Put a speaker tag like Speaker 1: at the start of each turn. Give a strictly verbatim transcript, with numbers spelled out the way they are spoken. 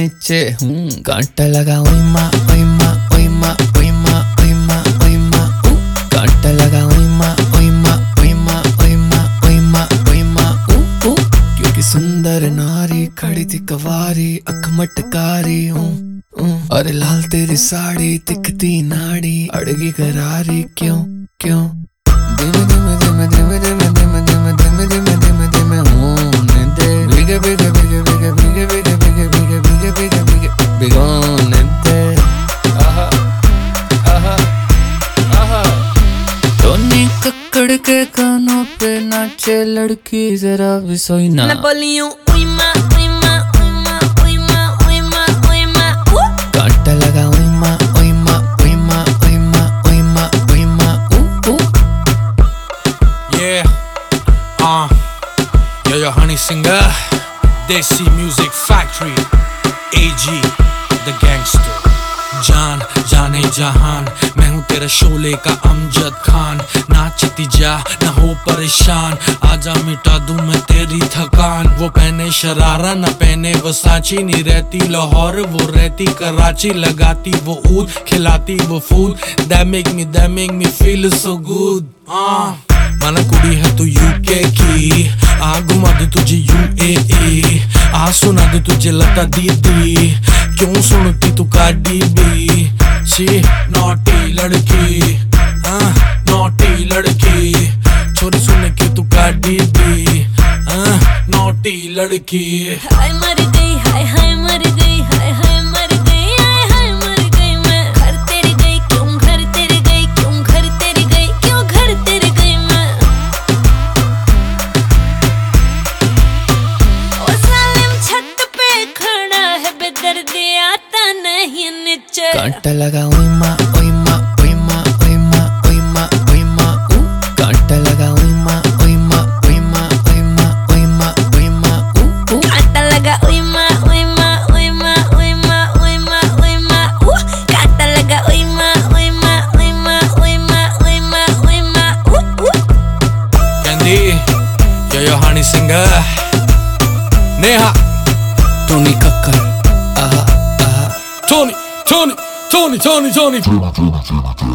Speaker 1: नीचे हूँ कांटा लगा ओई माँ ओई माँ ओई माँ ओई माँ ओई माँ ओई माँ कांटा लगा ओई माँ ओई माँ ओई माँ ओई माँ ओई माँ ओई माँ क्योंकि सुंदर नारी खड़ी थी कवारी अख मटकारी हूँ अरे लाल तेरी साड़ी दिखती नाड़ी अड़गी करारी क्यों क्यों धीमे धीमे धीमे धीमे धीमे धीमे धीमे धीमे धीमे धीमे धीमे होने दे भीगे भीगे भीगे भीगे भीगे भीगे भीगे भीगे भीगे भीगे भीगे भिगोने दे आहा आहा आहा टोनी कक्कड़ के कानों पे नाचे लड़की जरा भी सोई ना
Speaker 2: मैं बोली हूँ ओई माँ ओई माँ ओई माँ ओई माँ ओई माँ ओई माँ
Speaker 1: कांटा लगा ओई माँ ओई माँ ओई माँ ओई माँ ओई माँ ओई माँ
Speaker 3: Yeah, uh, yo yo honey singer, Desi Music Factory, A G, the gangster. जान जाने जहान मैं हूँ तेरा शोले का अमजद खान नाचती जा ना हो परेशान आजा मिटा दूं मैं तेरी थकान वो पहने शरारा ना पहने वो सांची नहीं रहती लाहौर वो रहती कराची लगाती वो ऊद खिलाती वो food that make me that make me feel so good ah माना कुड़ी है तू यूके की आ घुमा दे तुझे यूएई आ सुना दे तुझे लता दीदी क्यों सुनती तू कार्डी बी छी नॉटी लड़की हाँ नॉटी लड़की छोरी सुन के तू कार्डी बी हाँ नॉटी लड़की
Speaker 2: हाय मर गई हाय हाय मर गई हाय हाय मर गई हाय हाय मर गई मैं घर तेरे गई क्यों घर तेरे गई क्यों घर तेरे गई क्यों घर तेरे गई मैं ओ सालिम छत पे खड़ा है बेदर्दी आता नहीं नीचे
Speaker 1: कांटा लगा ओई माँ ओई माँ ओई माँ ओई माँ ओई माँ ओई माँ कांटा लगा ओई माँ ओई माँ ओई माँ ओई माँ ओई माँ ओई माँ
Speaker 2: कांटा लगा ओई माँ ओई माँ ओई माँ ओई माँ ओई माँ ओई माँ कांटा लगा ओई माँ ओई माँ ओई माँ ओई माँ ओई माँ ओई माँ
Speaker 3: Candy, yo yo honey singer, Neha,
Speaker 1: Tony Kakkar आहा आहा
Speaker 3: Tony, Tony, Tony, Tony, Tony.